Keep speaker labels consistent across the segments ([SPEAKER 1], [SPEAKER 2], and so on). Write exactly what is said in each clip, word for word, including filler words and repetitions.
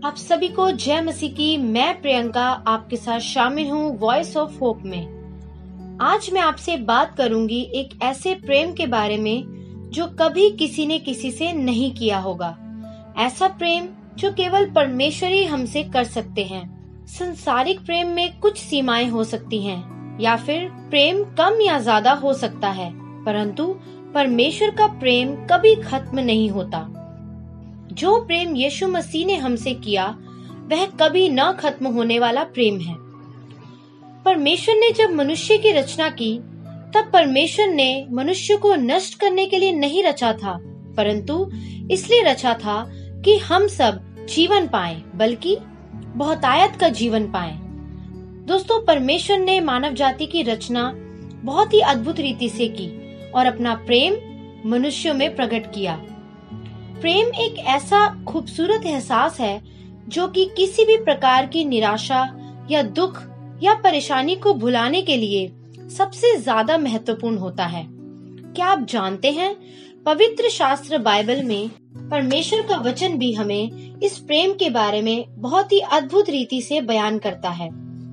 [SPEAKER 1] आप सभी को जय मसीह की। मैं प्रियंका आपके साथ शामिल हूँ वॉइस ऑफ होप में। आज मैं आपसे बात करूंगी एक ऐसे प्रेम के बारे में जो कभी किसी ने किसी से नहीं किया होगा। ऐसा प्रेम जो केवल परमेश्वर ही हमसे कर सकते हैं। संसारिक प्रेम में कुछ सीमाएं हो सकती हैं या फिर प्रेम कम या ज्यादा हो सकता है, परंतु परमेश्वर का प्रेम कभी खत्म नहीं होता। जो प्रेम यीशु मसीह ने हमसे किया वह कभी न खत्म होने वाला प्रेम है। परमेश्वर ने जब मनुष्य की रचना की तब परमेश्वर ने मनुष्य को नष्ट करने के लिए नहीं रचा था, परंतु इसलिए रचा था कि हम सब जीवन पाएं, बल्कि बहुतायत का जीवन पाएं। दोस्तों, परमेश्वर ने मानव जाति की रचना बहुत ही अद्भुत रीति से की और अपना प्रेम मनुष्यों में प्रकट किया। प्रेम एक ऐसा खूबसूरत एहसास है जो कि किसी भी प्रकार की निराशा या दुख या परेशानी को भुलाने के लिए सबसे ज्यादा महत्वपूर्ण होता है। क्या आप जानते हैं, पवित्र शास्त्र बाइबल में परमेश्वर का वचन भी हमें इस प्रेम के बारे में बहुत ही अद्भुत रीति से बयान करता है।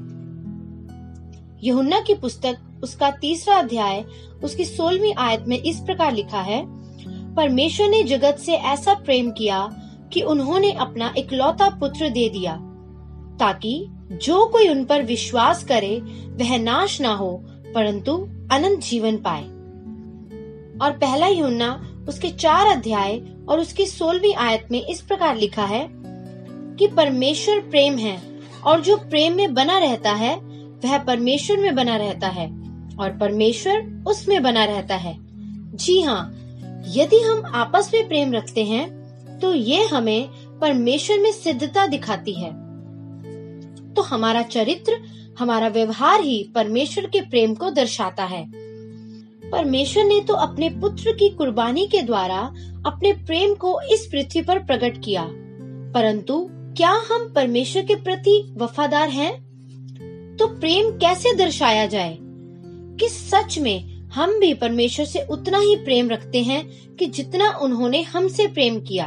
[SPEAKER 1] यूहन्ना की पुस्तक उसका तीसरा अध्याय उसकी सोलहवीं आयत में इस प्रकार लिखा है, परमेश्वर ने जगत से ऐसा प्रेम किया कि उन्होंने अपना इकलौता पुत्र दे दिया, ताकि जो कोई उन पर विश्वास करे वह नाश ना हो परंतु अनंत जीवन पाए। और पहला यूहन्ना उसके चार अध्याय और उसकी सोलहवीं आयत में इस प्रकार लिखा है कि परमेश्वर प्रेम है और जो प्रेम में बना रहता है वह परमेश्वर में बना रहता है और परमेश्वर उसमें बना रहता है। जी हाँ, यदि हम आपस में प्रेम रखते हैं तो ये हमें परमेश्वर में सिद्धता दिखाती है। तो हमारा चरित्र, हमारा व्यवहार ही परमेश्वर के प्रेम को दर्शाता है। परमेश्वर ने तो अपने पुत्र की कुर्बानी के द्वारा अपने प्रेम को इस पृथ्वी पर प्रकट किया, परंतु क्या हम परमेश्वर के प्रति वफादार हैं? तो प्रेम कैसे दर्शाया जाए कि सच में हम भी परमेश्वर से उतना ही प्रेम रखते हैं कि जितना उन्होंने हमसे प्रेम किया?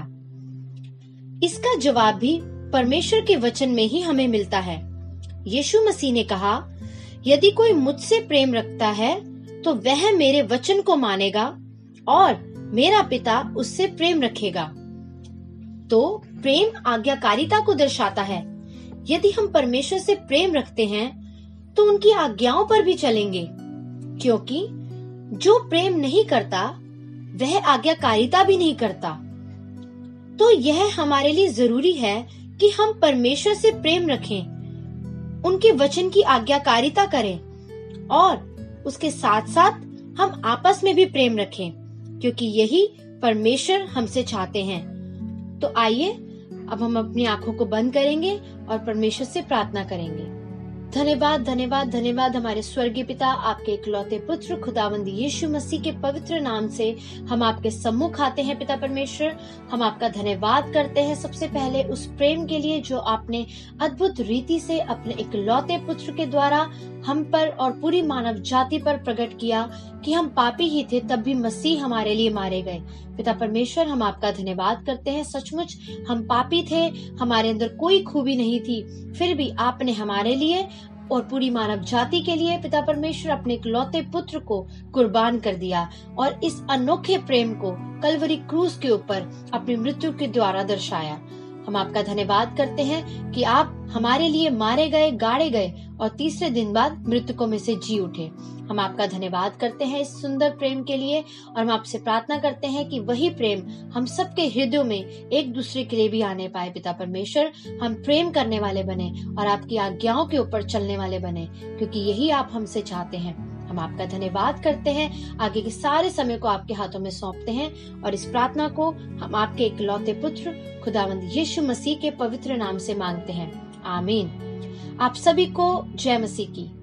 [SPEAKER 1] इसका जवाब भी परमेश्वर के वचन में ही हमें मिलता है। यीशु मसीह ने कहा, यदि कोई मुझसे प्रेम रखता है तो वह मेरे वचन को मानेगा और मेरा पिता उससे प्रेम रखेगा। तो प्रेम आज्ञाकारिता को दर्शाता है। यदि हम परमेश्वर से प्रेम रखते हैं तो उनकी आज्ञाओं पर भी चलेंगे, क्योंकि जो प्रेम नहीं करता वह आज्ञाकारिता भी नहीं करता। तो यह हमारे लिए जरूरी है कि हम परमेश्वर से प्रेम रखें, उनके वचन की आज्ञाकारिता करें और उसके साथ साथ हम आपस में भी प्रेम रखें, क्योंकि यही परमेश्वर हमसे चाहते हैं। तो आइए अब हम अपनी आंखों को बंद करेंगे और परमेश्वर से प्रार्थना करेंगे। धन्यवाद धन्यवाद धन्यवाद हमारे स्वर्गीय पिता, आपके इकलौते पुत्र खुदावंद यीशु मसीह के पवित्र नाम से हम आपके सम्मुख आते हैं। पिता परमेश्वर, हम आपका धन्यवाद करते हैं सबसे पहले उस प्रेम के लिए जो आपने अद्भुत रीति से अपने इकलौते पुत्र के द्वारा हम पर और पूरी मानव जाति पर प्रकट किया कि हम पापी ही थे तब भी मसीह हमारे लिए मारे गए। पिता परमेश्वर, हम आपका धन्यवाद करते हैं। सचमुच हम पापी थे, हमारे अंदर कोई खूबी नहीं थी, फिर भी आपने हमारे लिए और पूरी मानव जाति के लिए पिता परमेश्वर अपने इकलौते पुत्र को कुर्बान कर दिया और इस अनोखे प्रेम को कलवरी क्रूस के ऊपर अपनी मृत्यु के द्वारा दर्शाया। हम आपका धन्यवाद करते हैं कि आप हमारे लिए मारे गए, गाड़े गए और तीसरे दिन बाद मृतकों में से जी उठे। हम आपका धन्यवाद करते हैं इस सुंदर प्रेम के लिए और हम आपसे प्रार्थना करते हैं कि वही प्रेम हम सबके हृदयों में एक दूसरे के लिए भी आने पाए। पिता परमेश्वर, हम प्रेम करने वाले बने और आपकी आज्ञाओं के ऊपर चलने वाले बने, क्योंकि यही आप हमसे चाहते हैं। हम आपका धन्यवाद करते हैं, आगे के सारे समय को आपके हाथों में सौंपते हैं और इस प्रार्थना को हम आपके इकलौते पुत्र खुदावंद यीशु मसीह के पवित्र नाम से मांगते हैं। आमीन। आप सभी को जय मसीह की।